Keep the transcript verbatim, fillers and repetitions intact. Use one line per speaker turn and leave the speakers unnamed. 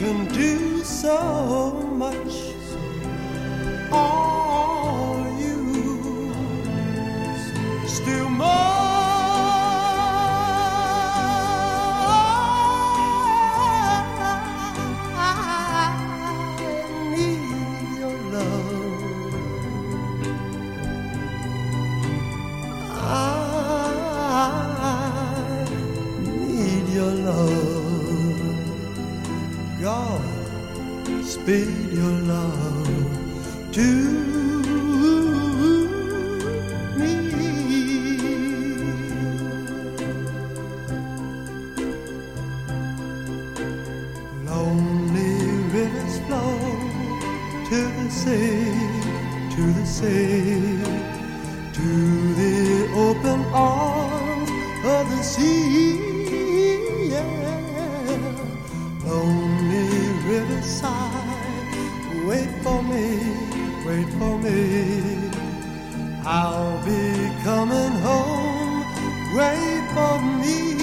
can do so much. Are you still more? God, speed your love to me. Lonely rivers flow to the sea, to the sea, to the open arms of the sea. Lonely riverside, wait for me, wait for me. I'll be coming home, wait for me.